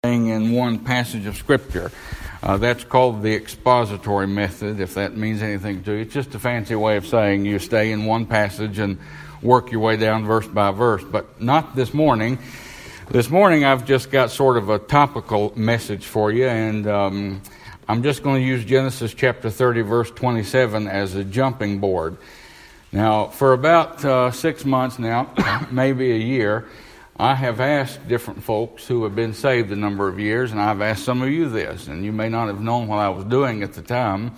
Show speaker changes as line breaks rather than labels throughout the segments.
in one passage of Scripture. That's called the expository method, if that means anything to you. It's just a fancy way of saying you stay in one passage and work your way down verse by verse, but not this morning. This morning I've just got sort of a topical message for you, and I'm just going to use Genesis chapter 30, verse 27 as a jumping board. Now, for about 6 months now, maybe a year, I have asked different folks who have been saved a number of years, and I've asked some of you this, and you may not have known what I was doing at the time,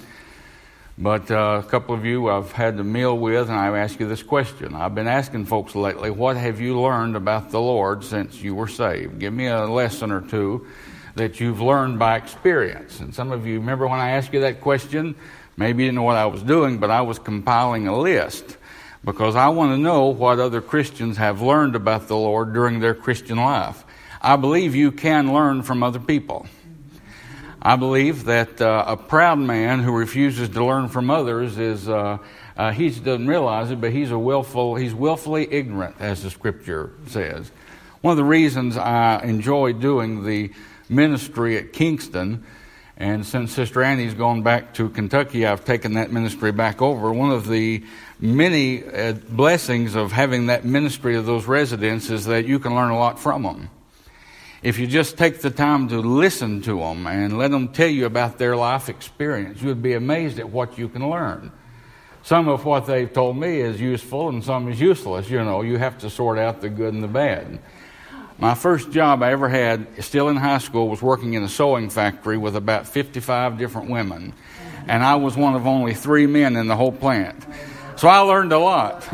but a couple of you I've had a meal with, and I've asked you this question. I've been asking folks lately, what have you learned about the Lord since you were saved? Give me a lesson or two that you've learned by experience. And some of you remember when I asked you that question, maybe you didn't know what I was doing, but I was compiling a list, because I want to know what other Christians have learned about the Lord during their Christian life. I believe you can learn from other people. I believe that a proud man who refuses to learn from others is, he doesn't realize it, but he's willfully ignorant, as the Scripture says. One of the reasons I enjoy doing the ministry at Kingston, and since Sister Annie's gone back to Kentucky, I've taken that ministry back over. One of the many blessings of having that ministry of those residents is that you can learn a lot from them. If you just take the time to listen to them and let them tell you about their life experience, you would be amazed at what you can learn. Some of what they've told me is useful and some is useless. You know, you have to sort out the good and the bad. My first job I ever had, still in high school, was working in a sewing factory with about 55 different women. And I was one of only 3 men in the whole plant. So I learned a lot.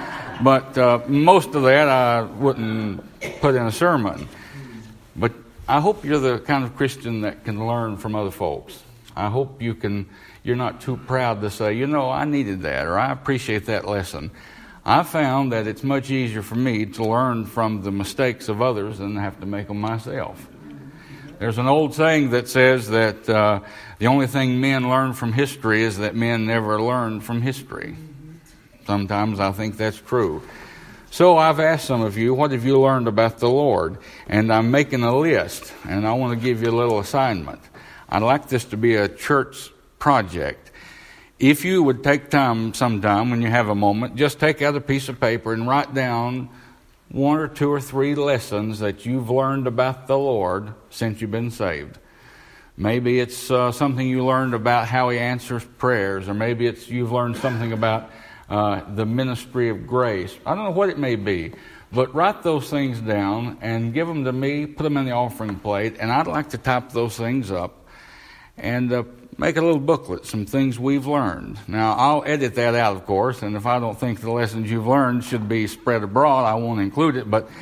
But most of that I wouldn't put in a sermon. But I hope you're the kind of Christian that can learn from other folks. I hope you're not too proud to say, I needed that, or I appreciate that lesson. I found that it's much easier for me to learn from the mistakes of others than have to make them myself. There's an old saying that says that the only thing men learn from history is that men never learn from history. Sometimes I think that's true. So I've asked some of you, what have you learned about the Lord? And I'm making a list, and I want to give you a little assignment. I'd like this to be a church project. If you would take time sometime when you have a moment, just take out a piece of paper and write down 1 or 2 or 3 lessons that you've learned about the Lord since you've been saved. Maybe it's something you learned about how He answers prayers, or maybe it's you've learned something about the ministry of grace. I don't know what it may be, but write those things down and give them to me, put them in the offering plate, and I'd like to type those things up and make a little booklet, some things we've learned. Now, I'll edit that out, of course, and if I don't think the lessons you've learned should be spread abroad, I won't include it, but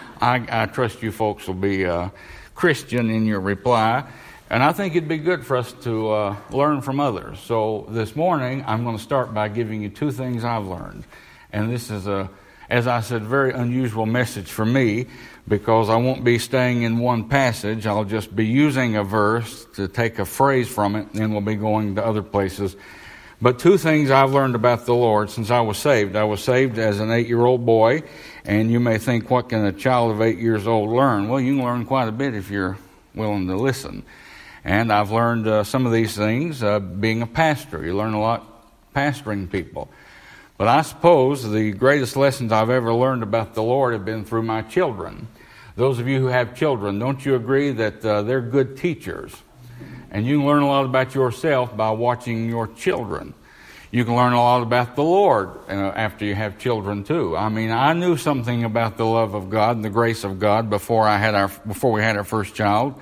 I trust you folks will be Christian in your reply, and I think it'd be good for us to learn from others. So this morning, I'm going to start by giving you 2 things I've learned, and this is as I said, very unusual message for me, because I won't be staying in one passage. I'll just be using a verse to take a phrase from it, and we'll be going to other places. But 2 things I've learned about the Lord since I was saved. I was saved as an 8-year-old boy, and you may think, what can a child of 8 years old learn? Well, you can learn quite a bit if you're willing to listen. And I've learned some of these things being a pastor. You learn a lot pastoring people. But I suppose the greatest lessons I've ever learned about the Lord have been through my children. Those of you who have children, don't you agree that they're good teachers? And you can learn a lot about yourself by watching your children. You can learn a lot about the Lord after you have children too. I mean, I knew something about the love of God and the grace of God before we had our first child.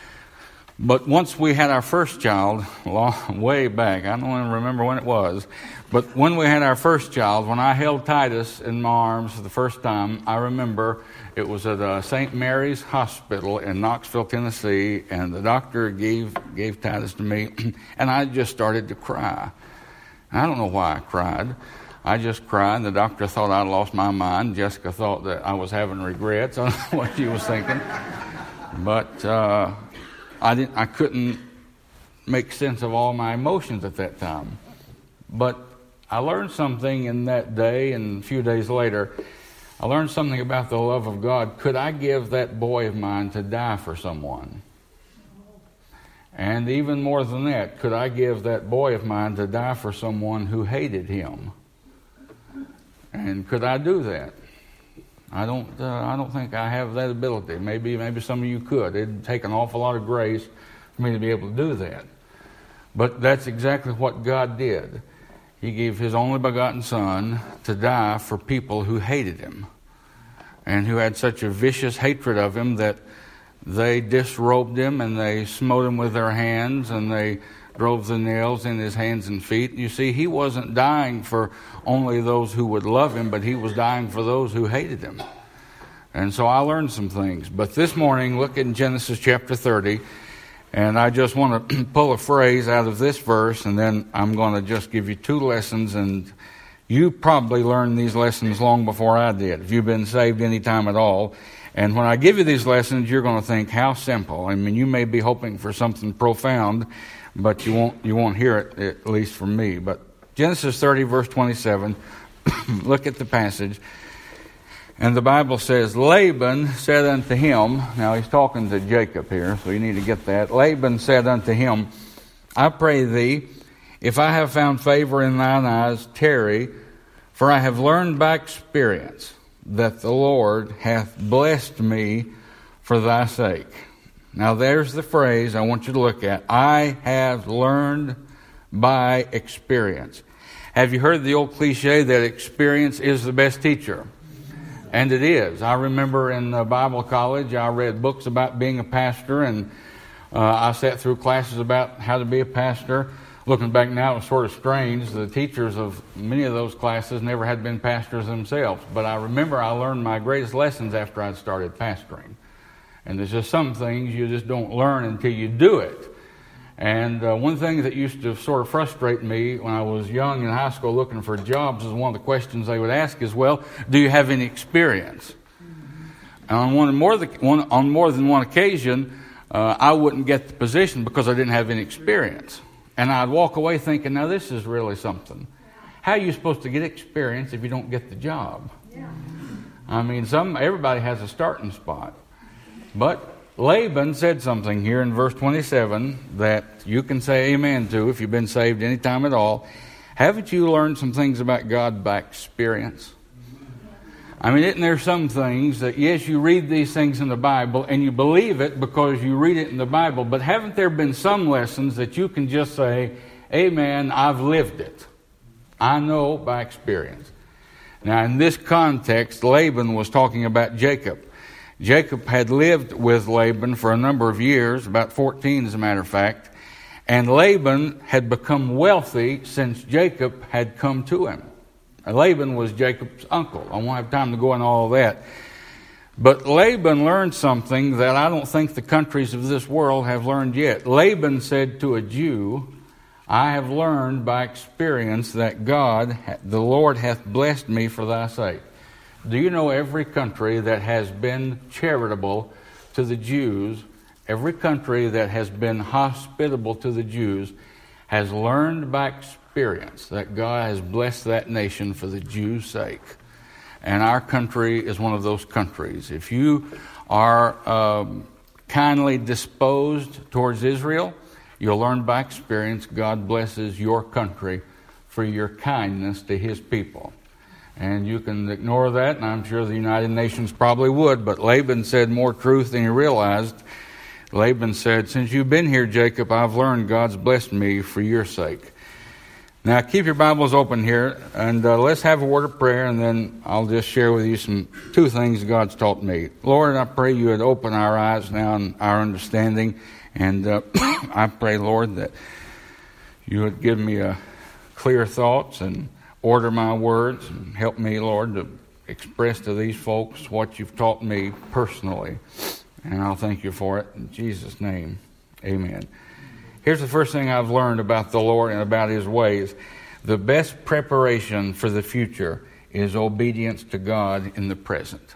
But once we had our first child, way back, I don't even remember when it was, but when we had our first child, when I held Titus in my arms for the first time, I remember it was at St. Mary's Hospital in Knoxville, Tennessee, and the doctor gave Titus to me, and I just started to cry. I don't know why I cried. I just cried, and the doctor thought I'd lost my mind. Jessica thought that I was having regrets. I don't know what she was thinking. But I couldn't make sense of all my emotions at that time. But I learned something in that day and a few days later I learned something about the love of God. Could I give that boy of mine to die for someone? And even more than that, could I give that boy of mine to die for someone who hated him? And could I do that? I don't think I have that ability. Maybe some of you could. It'd take an awful lot of grace for me to be able to do that. But that's exactly what God did. He gave His only begotten Son to die for people who hated Him and who had such a vicious hatred of Him that they disrobed Him and they smote Him with their hands and they drove the nails in His hands and feet. You see, He wasn't dying for only those who would love Him, but He was dying for those who hated Him. And so I learned some things. But this morning, look in Genesis chapter 30, and I just want to pull a phrase out of this verse, and then I'm going to just give you 2 lessons, and you probably learned these lessons long before I did, if you've been saved any time at all. And when I give you these lessons, you're going to think, how simple. I mean, you may be hoping for something profound, but you won't hear it, at least from me. But Genesis 30, verse 27, look at the passage. And the Bible says, Laban said unto him, now he's talking to Jacob here, so you need to get that. Laban said unto him, I pray thee, if I have found favor in thine eyes, tarry, for I have learned by experience that the Lord hath blessed me for thy sake. Now there's the phrase I want you to look at. I have learned by experience. Have you heard the old cliche that experience is the best teacher? And it is. I remember in Bible college, I read books about being a pastor, and I sat through classes about how to be a pastor. Looking back now, it was sort of strange. The teachers of many of those classes never had been pastors themselves. But I remember I learned my greatest lessons after I'd started pastoring. And there's just some things you just don't learn until you do it. And one thing that used to sort of frustrate me when I was young in high school looking for jobs is one of the questions they would ask is, well, do you have any experience? And on more than one occasion, I wouldn't get the position because I didn't have any experience. And I'd walk away thinking, now this is really something. How are you supposed to get experience if you don't get the job? Yeah. I mean, everybody has a starting spot. But Laban said something here in verse 27 that you can say amen to if you've been saved any time at all. Haven't you learned some things about God by experience? I mean, isn't there some things that, yes, you read these things in the Bible and you believe it because you read it in the Bible, but haven't there been some lessons that you can just say, amen, I've lived it. I know by experience. Now, in this context, Laban was talking about Jacob. Jacob had lived with Laban for a number of years, about 14 as a matter of fact, and Laban had become wealthy since Jacob had come to him. Laban was Jacob's uncle. I won't have time to go into all of that. But Laban learned something that I don't think the countries of this world have learned yet. Laban said to a Jew, I have learned by experience that God, the Lord, hath blessed me for thy sake. Do you know every country that has been charitable to the Jews, every country that has been hospitable to the Jews, has learned by experience that God has blessed that nation for the Jews' sake. And our country is one of those countries. If you are kindly disposed towards Israel, you'll learn by experience God blesses your country for your kindness to His people. And you can ignore that, and I'm sure the United Nations probably would, but Laban said more truth than he realized. Laban said, since you've been here, Jacob, I've learned God's blessed me for your sake. Now, keep your Bibles open here, and let's have a word of prayer, and then I'll just share with you two things God's taught me. Lord, I pray you would open our eyes now and our understanding, and I pray, Lord, that you would give me clear thoughts and order my words, and help me, Lord, to express to these folks what you've taught me personally. And I'll thank you for it. In Jesus' name, amen. Here's the first thing I've learned about the Lord and about His ways. The best preparation for the future is obedience to God in the present.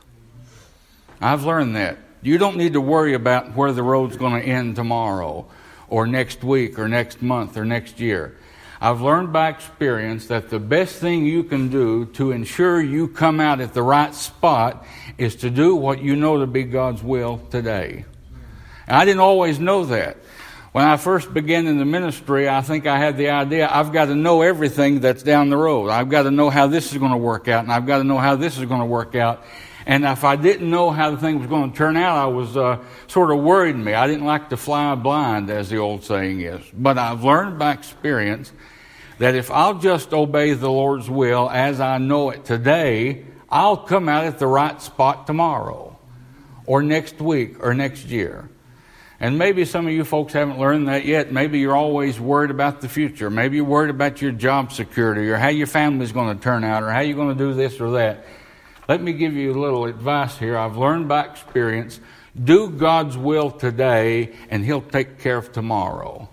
I've learned that. You don't need to worry about where the road's going to end tomorrow or next week or next month or next year. I've learned by experience that the best thing you can do to ensure you come out at the right spot is to do what you know to be God's will today. And I didn't always know that. When I first began in the ministry, I think I had the idea, I've got to know everything that's down the road. I've got to know how this is going to work out, and I've got to know how this is going to work out. And if I didn't know how the thing was going to turn out, I was sort of worried me. I didn't like to fly blind, as the old saying is. But I've learned by experience that if I'll just obey the Lord's will as I know it today, I'll come out at the right spot tomorrow or next week or next year. And maybe some of you folks haven't learned that yet. Maybe you're always worried about the future. Maybe you're worried about your job security or how your family's going to turn out or how you're going to do this or that. Let me give you a little advice here. I've learned by experience, do God's will today and He'll take care of tomorrow.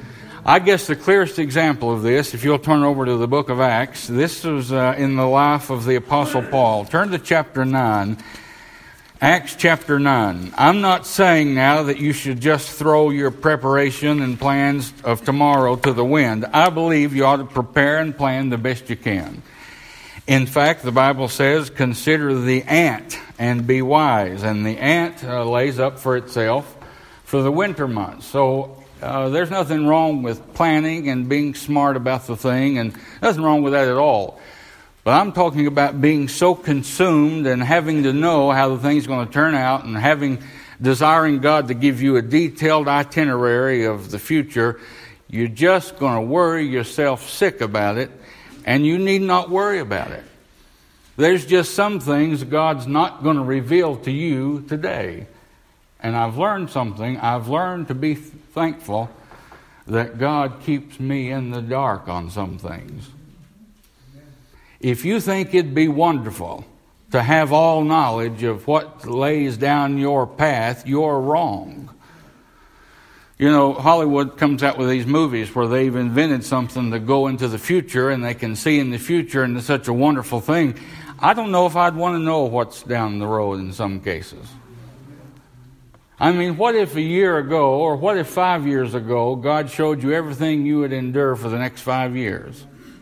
I guess the clearest example of this, if you'll turn over to the book of Acts, this was in the life of the Apostle Paul. Turn to chapter 9. Acts chapter 9. I'm not saying now that you should just throw your preparation and plans of tomorrow to the wind. I believe you ought to prepare and plan the best you can. In fact, the Bible says, consider the ant and be wise. And the ant lays up for itself for the winter months. So there's nothing wrong with planning and being smart about the thing, and nothing wrong with that at all. But I'm talking about being so consumed and having to know how the thing's going to turn out and desiring God to give you a detailed itinerary of the future. You're just going to worry yourself sick about it, and you need not worry about it. There's just some things God's not going to reveal to you today. And I've learned something. I've learned to be thankful that God keeps me in the dark on some things. If you think it'd be wonderful to have all knowledge of what lays down your path, you're wrong. You know, Hollywood comes out with these movies where they've invented something to go into the future and they can see in the future, and it's such a wonderful thing. I don't know if I'd want to know what's down the road in some cases. I mean, what if a year ago, or what if 5 years ago, God showed you everything you would endure for the next 5 years?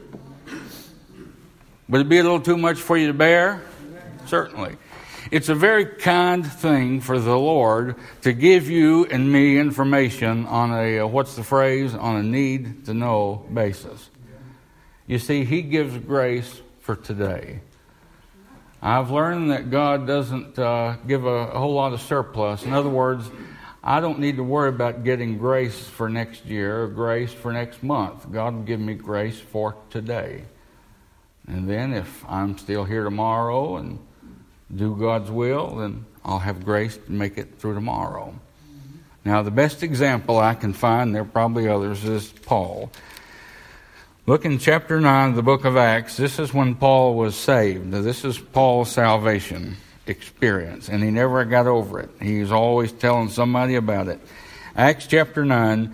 Would it be a little too much for you to bear? Certainly. It's a very kind thing for the Lord to give you and me information on on a need-to-know basis. You see, He gives grace for today. I've learned that God doesn't give a whole lot of surplus. In other words, I don't need to worry about getting grace for next year or grace for next month. God will give me grace for today. And then if I'm still here tomorrow and do God's will, then I'll have grace to make it through tomorrow. Now, the best example I can find, there are probably others, is Paul. Look in chapter 9 of the book of Acts. This is when Paul was saved. Now, this is Paul's salvation experience, and he never got over it. He's always telling somebody about it. Acts chapter 9,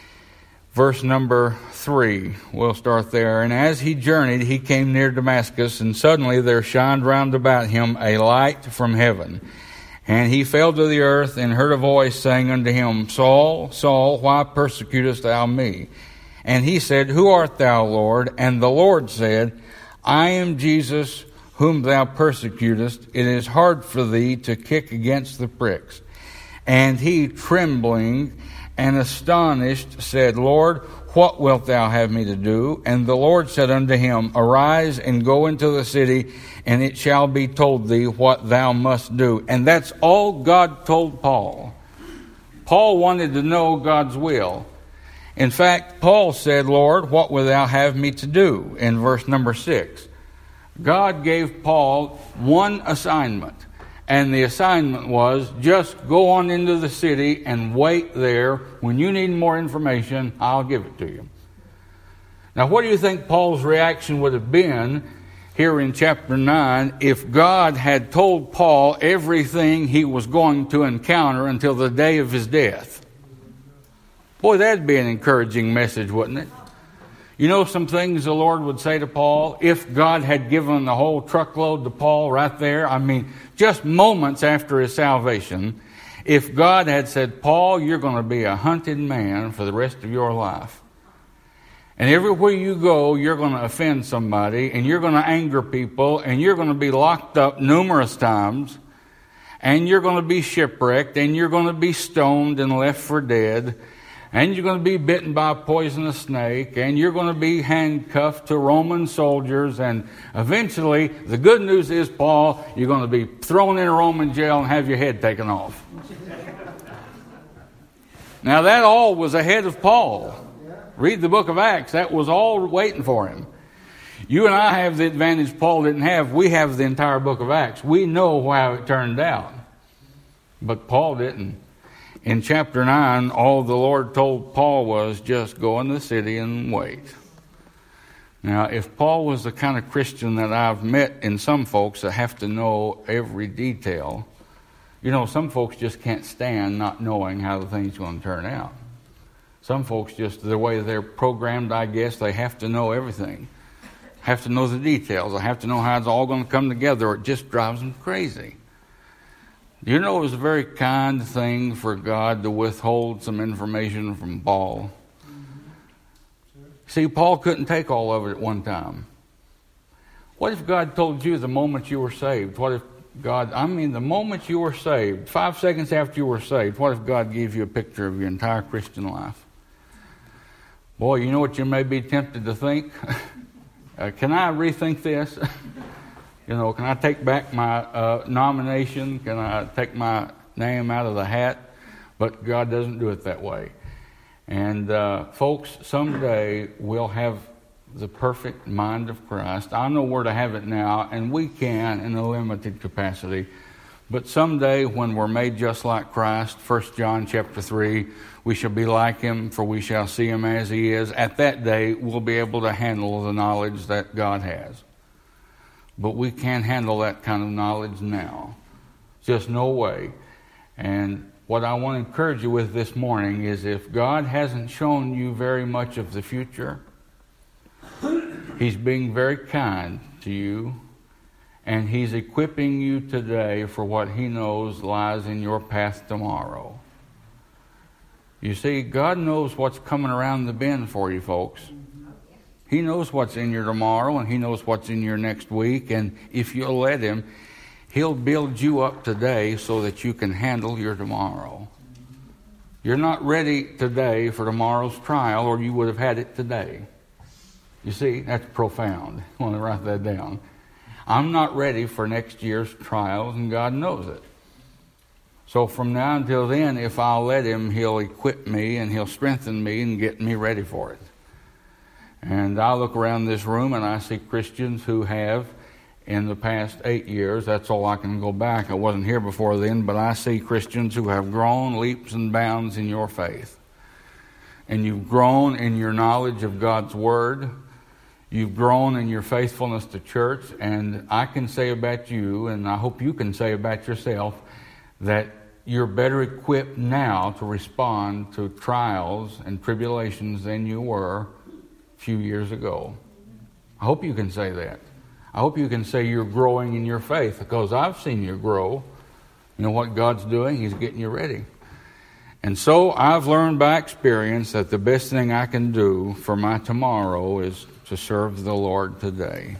verse number 3. We'll start there. And as he journeyed, he came near Damascus, and suddenly there shined round about him a light from heaven. And he fell to the earth and heard a voice saying unto him, Saul, Saul, why persecutest thou me? And he said, Who art thou, Lord? And the Lord said, I am Jesus, whom thou persecutest. It is hard for thee to kick against the pricks. And he, trembling and astonished, said, Lord, what wilt thou have me to do? And the Lord said unto him, Arise and go into the city, and it shall be told thee what thou must do. And that's all God told Paul. Paul wanted to know God's will. In fact, Paul said, Lord, what wilt thou have me to do? In verse number 6. God gave Paul one assignment. And the assignment was, just go on into the city and wait there. When you need more information, I'll give it to you. Now, what do you think Paul's reaction would have been here in chapter 9 if God had told Paul everything he was going to encounter until the day of his death? Boy, that'd be an encouraging message, wouldn't it? You know some things the Lord would say to Paul if God had given the whole truckload to Paul right there? I mean, just moments after his salvation, if God had said, Paul, you're going to be a hunted man for the rest of your life. And everywhere you go, you're going to offend somebody, and you're going to anger people, and you're going to be locked up numerous times, and you're going to be shipwrecked, and you're going to be stoned and left for dead, and you're going to be bitten by a poisonous snake, and you're going to be handcuffed to Roman soldiers, and eventually, the good news is, Paul, you're going to be thrown in a Roman jail and have your head taken off. Now, that all was ahead of Paul. Read the book of Acts. That was all waiting for him. You and I have the advantage Paul didn't have. We have the entire book of Acts. We know how it turned out. But Paul didn't. In chapter 9, all the Lord told Paul was just go in the city and wait. Now, if Paul was the kind of Christian that I've met in some folks that have to know every detail, you know, some folks just can't stand not knowing how the thing's going to turn out. Some folks just, the way they're programmed, I guess, they have to know everything. Have to know the details. They have to know how it's all going to come together, or it just drives them crazy. You know, it was a very kind thing for God to withhold some information from Paul. See, Paul couldn't take all of it at one time. What if God told you the moment you were saved? What if the moment you were saved, 5 seconds after you were saved, what if God gave you a picture of your entire Christian life? Boy, you know what you may be tempted to think? Can I rethink this? You know, can I take back my nomination? Can I take my name out of the hat? But God doesn't do it that way. And folks, someday we'll have the perfect mind of Christ. I know where to have it now, and we can in a limited capacity. But someday when we're made just like Christ, 1 John chapter 3, we shall be like him, for we shall see him as he is. At that day, we'll be able to handle the knowledge that God has. But we can't handle that kind of knowledge now. Just no way. And what I want to encourage you with this morning is if God hasn't shown you very much of the future, he's being very kind to you, and he's equipping you today for what he knows lies in your path tomorrow. You see, God knows what's coming around the bend for you, folks. He knows what's in your tomorrow, and he knows what's in your next week, and if you'll let him, he'll build you up today so that you can handle your tomorrow. You're not ready today for tomorrow's trial, or you would have had it today. You see, that's profound. I want to write that down. I'm not ready for next year's trials, and God knows it. So from now until then, if I'll let him, he'll equip me and he'll strengthen me and get me ready for it. And I look around this room and I see Christians who have, in the past 8 years, that's all I can go back. I wasn't here before then, but I see Christians who have grown leaps and bounds in your faith. And you've grown in your knowledge of God's Word. You've grown in your faithfulness to church. And I can say about you, and I hope you can say about yourself, that you're better equipped now to respond to trials and tribulations than you were a few years ago. I hope you can say that. I hope you can say you're growing in your faith, because I've seen you grow. You know what God's doing? He's getting you ready. And so I've learned by experience that the best thing I can do for my tomorrow is to serve the Lord today.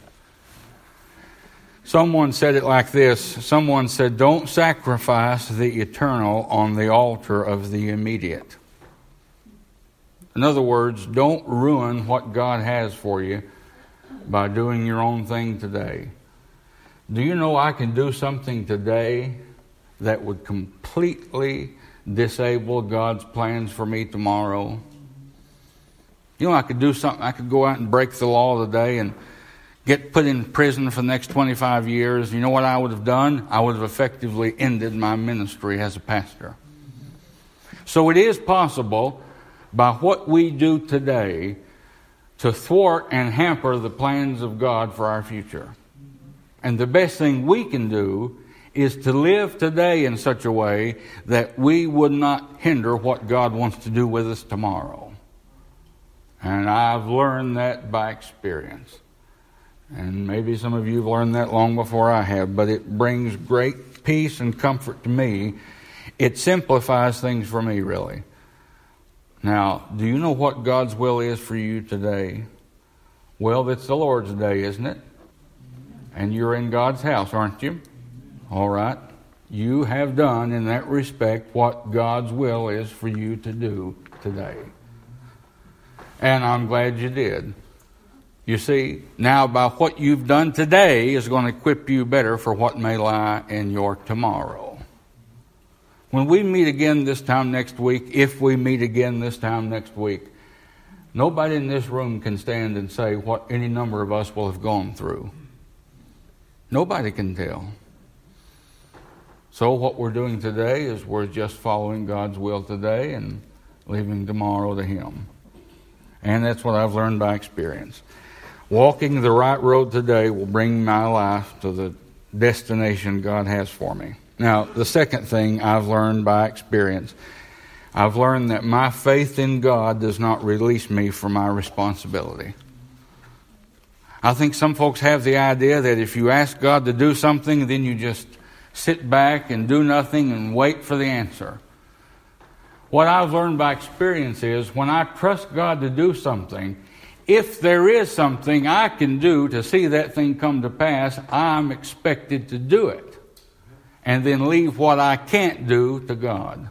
Someone said it like this. Someone said, don't sacrifice the eternal on the altar of the immediate. In other words, don't ruin what God has for you by doing your own thing today. Do you know I can do something today that would completely disable God's plans for me tomorrow? You know, I could do something. I could go out and break the law today and get put in prison for the next 25 years. You know what I would have done? I would have effectively ended my ministry as a pastor. So it is possible, by what we do today, to thwart and hamper the plans of God for our future. And the best thing we can do is to live today in such a way that we would not hinder what God wants to do with us tomorrow. And I've learned that by experience. And maybe some of you have learned that long before I have, but it brings great peace and comfort to me. It simplifies things for me, really. Now, do you know what God's will is for you today? Well, it's the Lord's day, isn't it? And you're in God's house, aren't you? All right. You have done in that respect what God's will is for you to do today. And I'm glad you did. You see, now by what you've done today is going to equip you better for what may lie in your tomorrow. When we meet again this time next week, if we meet again this time next week, nobody in this room can stand and say what any number of us will have gone through. Nobody can tell. So what we're doing today is we're just following God's will today and leaving tomorrow to Him. And that's what I've learned by experience. Walking the right road today will bring my life to the destination God has for me. Now, the second thing I've learned by experience, I've learned that my faith in God does not release me from my responsibility. I think some folks have the idea that if you ask God to do something, then you just sit back and do nothing and wait for the answer. What I've learned by experience is when I trust God to do something, if there is something I can do to see that thing come to pass, I'm expected to do it. And then leave what I can't do to God.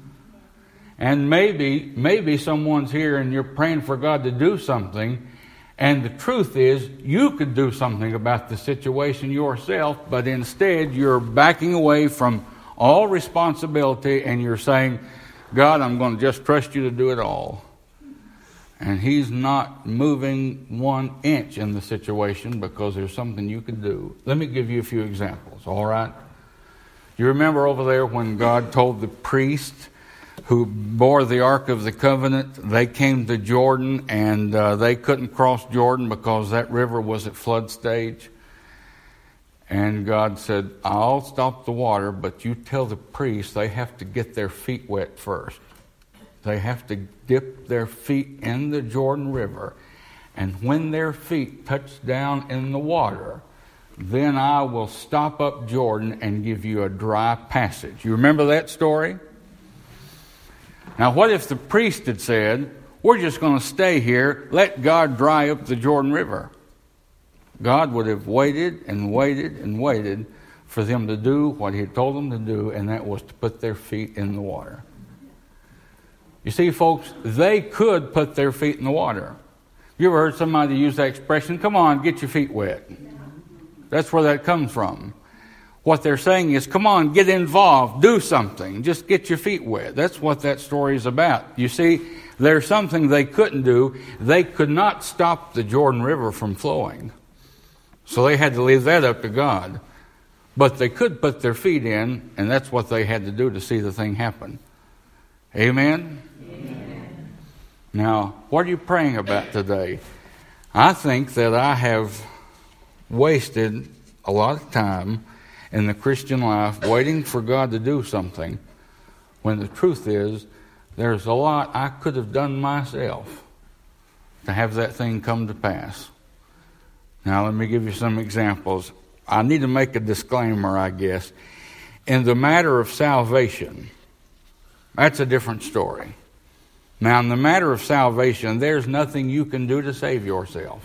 And maybe someone's here and you're praying for God to do something, and the truth is you could do something about the situation yourself, but instead you're backing away from all responsibility and you're saying, God, I'm going to just trust you to do it all. And He's not moving 1 inch in the situation because there's something you can do. Let me give you a few examples, all right? You remember over there when God told the priest who bore the Ark of the Covenant, they came to Jordan and they couldn't cross Jordan because that river was at flood stage. And God said, I'll stop the water, but you tell the priests they have to get their feet wet first. They have to dip their feet in the Jordan River. And when their feet touch down in the water, then I will stop up Jordan and give you a dry passage. You remember that story? Now, what if the priest had said, we're just going to stay here, let God dry up the Jordan River? God would have waited and waited and waited for them to do what He had told them to do, and that was to put their feet in the water. You see, folks, they could put their feet in the water. You ever heard somebody use that expression, come on, get your feet wet? That's where that comes from. What they're saying is, come on, get involved, do something, just get your feet wet. That's what that story is about. You see, there's something they couldn't do. They could not stop the Jordan River from flowing. So they had to leave that up to God. But they could put their feet in, and that's what they had to do to see the thing happen. Amen? Amen. Now, what are you praying about today? I think that I have wasted a lot of time in the Christian life waiting for God to do something, when the truth is there's a lot I could have done myself to have that thing come to pass. Now let me give you some examples. I need to make a disclaimer, I guess. In the matter of salvation, that's a different story. Now in the matter of salvation, there's nothing you can do to save yourself.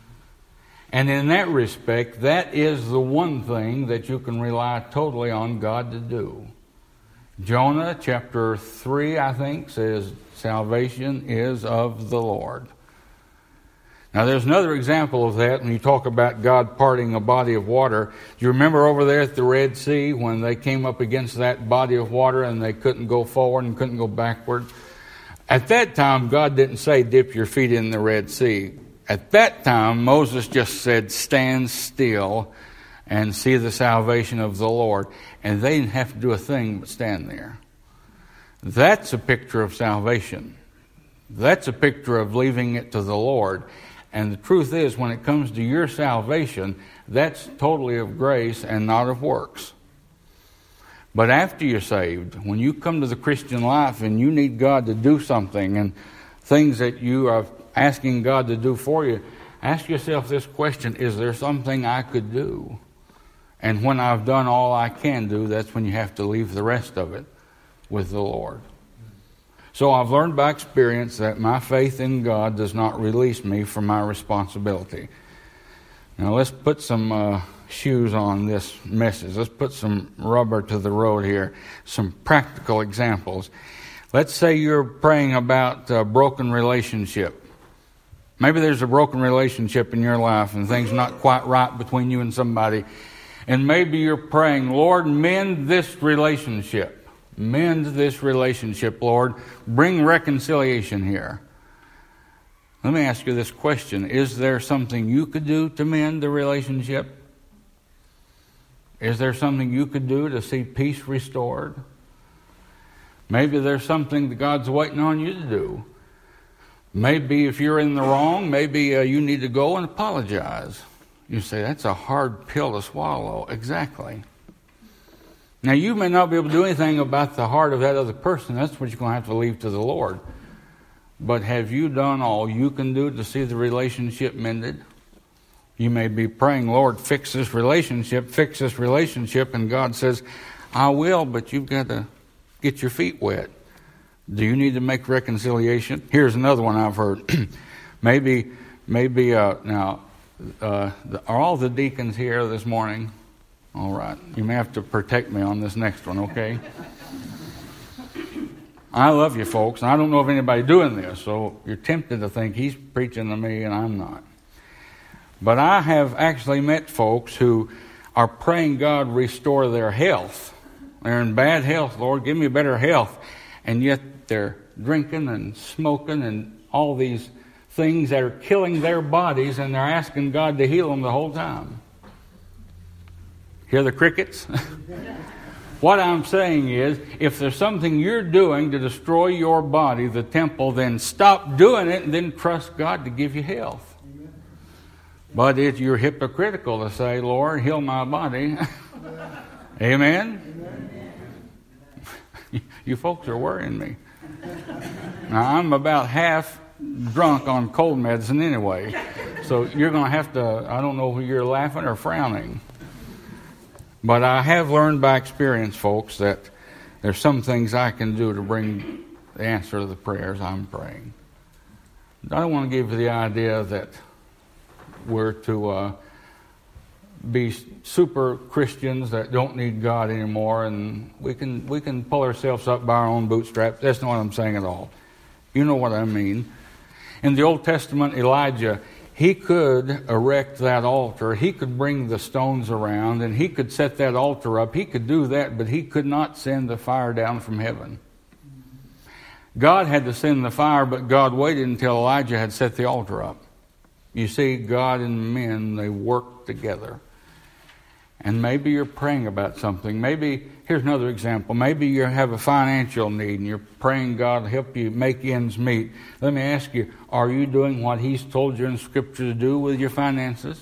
And in that respect, that is the one thing that you can rely totally on God to do. Jonah chapter 3, I think, says salvation is of the Lord. Now there's another example of that when you talk about God parting a body of water. Do you remember over there at the Red Sea when they came up against that body of water and they couldn't go forward and couldn't go backward? At that time, God didn't say dip your feet in the Red Sea. At that time, Moses just said, stand still and see the salvation of the Lord. And they didn't have to do a thing but stand there. That's a picture of salvation. That's a picture of leaving it to the Lord. And the truth is, when it comes to your salvation, that's totally of grace and not of works. But after you're saved, when you come to the Christian life and you need God to do something and things that you are asking God to do for you, ask yourself this question, is there something I could do? And when I've done all I can do, that's when you have to leave the rest of it with the Lord. So I've learned by experience that my faith in God does not release me from my responsibility. Now let's put some shoes on this message. Let's put some rubber to the road here. Some practical examples. Let's say you're praying about a broken relationship. Maybe there's a broken relationship in your life and things not quite right between you and somebody. And maybe you're praying, Lord, mend this relationship. Mend this relationship, Lord. Bring reconciliation here. Let me ask you this question. Is there something you could do to mend the relationship? Is there something you could do to see peace restored? Maybe there's something that God's waiting on you to do. Maybe if you're in the wrong, maybe you need to go and apologize. You say, that's a hard pill to swallow. Exactly. Now, you may not be able to do anything about the heart of that other person. That's what you're going to have to leave to the Lord. But have you done all you can do to see the relationship mended? You may be praying, Lord, fix this relationship, and God says, I will, but you've got to get your feet wet. Do you need to make reconciliation? Here's another one I've heard. maybe now, are all the deacons here this morning? All right. You may have to protect me on this next one, okay? I love you folks, and I don't know of anybody doing this, so you're tempted to think he's preaching to me and I'm not. But I have actually met folks who are praying God restore their health. They're in bad health, Lord, give me better health. And yet they're drinking and smoking and all these things that are killing their bodies, and they're asking God to heal them the whole time. Hear the crickets? What I'm saying is, if there's something you're doing to destroy your body, the temple, then stop doing it and then trust God to give you health. Amen. But if you're hypocritical to say, Lord, heal my body. Amen? Amen. You folks are worrying me. Now, I'm about half drunk on cold medicine anyway. So you're going to have to, I don't know if you're laughing or frowning. But I have learned by experience, folks, that there's some things I can do to bring the answer to the prayers I'm praying. I don't want to give you the idea that we're to be super Christians that don't need God anymore, and we can pull ourselves up by our own bootstraps. That's not what I'm saying at all. You know what I mean. In the Old Testament, Elijah, he could erect that altar. He could bring the stones around, and he could set that altar up. He could do that, but he could not send the fire down from heaven. God had to send the fire, but God waited until Elijah had set the altar up. You see, God and men, they work together. And maybe you're praying about something. Maybe, here's another example. Maybe you have a financial need and you're praying God to help you make ends meet. Let me ask you, are you doing what He's told you in Scripture to do with your finances?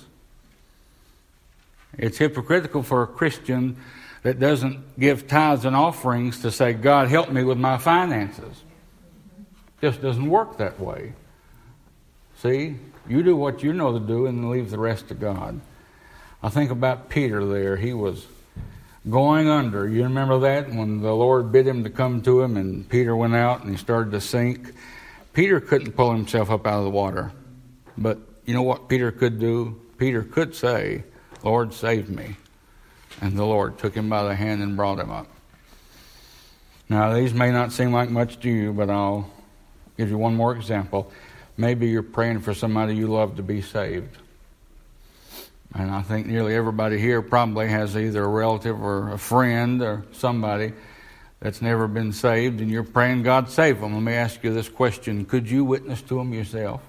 It's hypocritical for a Christian that doesn't give tithes and offerings to say, God, help me with my finances. It just doesn't work that way. See, you do what you know to do and leave the rest to God. I think about Peter there. He was going under. You remember that? When the Lord bid him to come to him and Peter went out and he started to sink. Peter couldn't pull himself up out of the water. But you know what Peter could do? Peter could say, Lord, save me. And the Lord took him by the hand and brought him up. Now, these may not seem like much to you, but I'll give you one more example. Maybe you're praying for somebody you love to be saved. And I think nearly everybody here probably has either a relative or a friend or somebody that's never been saved, and you're praying God save them. Let me ask you this question. Could you witness to them yourself?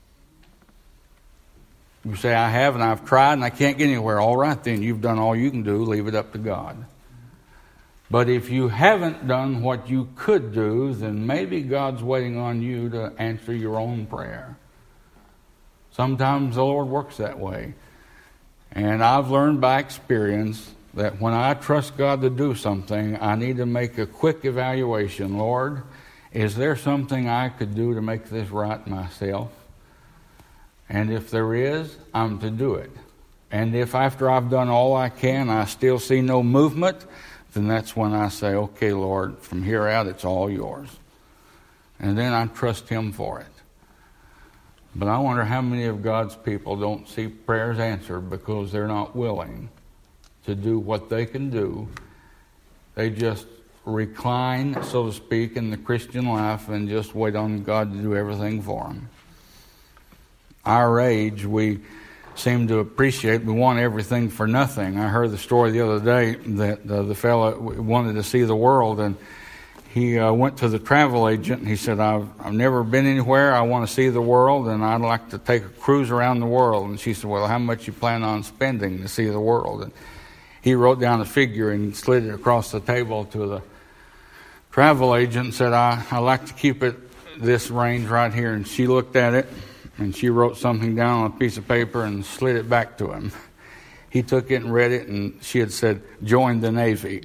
You say, I have, and I've tried, and I can't get anywhere. All right, then. You've done all you can do. Leave it up to God. But if you haven't done what you could do, then maybe God's waiting on you to answer your own prayer. Sometimes the Lord works that way. And I've learned by experience that when I trust God to do something, I need to make a quick evaluation. Lord, is there something I could do to make this right myself? And if there is, I'm to do it. And if after I've done all I can, I still see no movement, then that's when I say, okay, Lord, from here out, it's all yours. and then I trust Him for it. But I wonder how many of God's people don't see prayers answered because they're not willing to do what they can do. They just recline, so to speak, in the Christian life and just wait on God to do everything for them. Our age, we seem to appreciate, we want everything for nothing. I heard the story the other day that the fellow wanted to see the world, and he went to the travel agent and he said, I've never been anywhere, I want to see the world, and I'd like to take a cruise around the world. And she said, well, how much you plan on spending to see the world? And he wrote down a figure and slid it across the table to the travel agent and said, I like to keep it this range right here. And she looked at it and she wrote something down on a piece of paper and slid it back to him. He took it and read it, and she had said, join the Navy.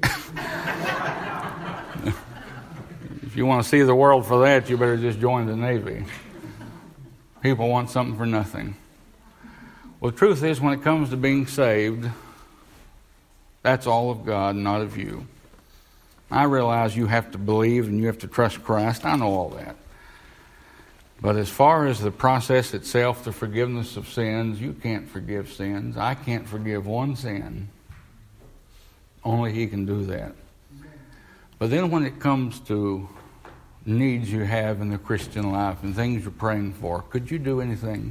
If you want to see the world for that, you better just join the Navy. People want something for nothing. Well, the truth is, when it comes to being saved, that's all of God, not of you. I realize you have to believe and you have to trust Christ. I know all that. But as far as the process itself, the forgiveness of sins, you can't forgive sins. I can't forgive one sin. Only He can do that. But then when it comes to needs you have in the Christian life and things you're praying for, could you do anything?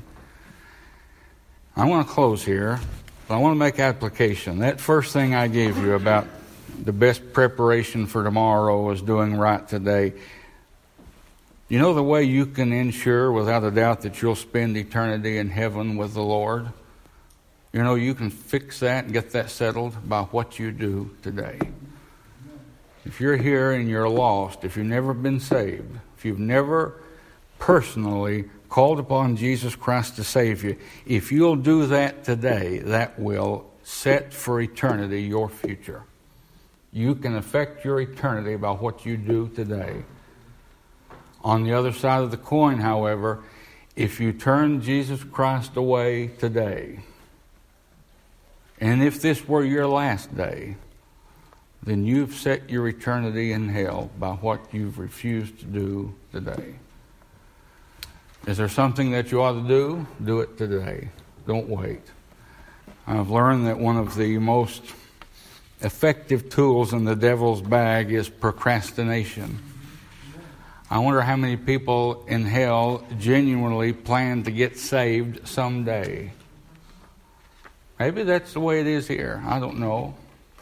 I want to close here, but I want to make application. That first thing I gave you about the best preparation for tomorrow is doing right today. You know the way you can ensure without a doubt that you'll spend eternity in heaven with the Lord? You know, you can fix that and get that settled by what you do today. If you're here and you're lost, if you've never been saved, if you've never personally called upon Jesus Christ to save you, if you'll do that today, that will set for eternity your future. You can affect your eternity by what you do today. On the other side of the coin, however, if you turn Jesus Christ away today, and if this were your last day, then you've set your eternity in hell by what you've refused to do today. Is there something that you ought to do? Do it today. Don't wait. I've learned that one of the most effective tools in the devil's bag is procrastination. I wonder how many people in hell genuinely plan to get saved someday. Maybe that's the way it is here. I don't know.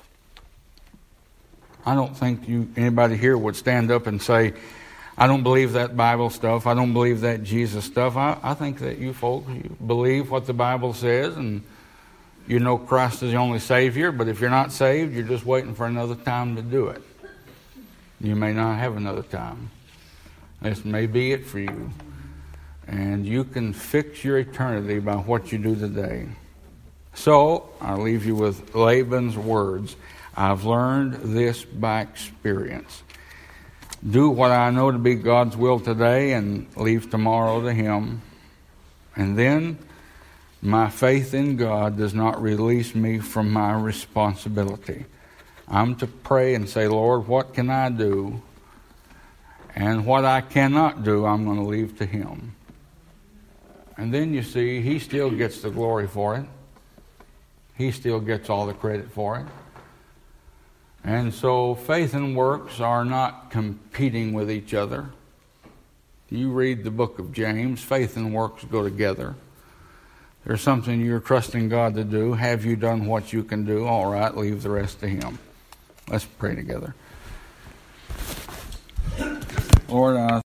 I don't think anybody here would stand up and say, I don't believe that Bible stuff. I don't believe that Jesus stuff. I think that you folks, you believe what the Bible says, and you know Christ is the only Savior. But if you're not saved, you're just waiting for another time to do it. You may not have another time. This may be it for you. And you can fix your eternity by what you do today. So, I'll leave you with Laban's words. I've learned this by experience. Do what I know to be God's will today and leave tomorrow to Him. And then my faith in God does not release me from my responsibility. I'm to pray and say, Lord, what can I do? And what I cannot do, I'm going to leave to Him. And then you see, He still gets the glory for it. He still gets all the credit for it. And so faith and works are not competing with each other. You read the book of James, faith and works go together. There's something you're trusting God to do. Have you done what you can do? All right, leave the rest to Him. Let's pray together. Lord,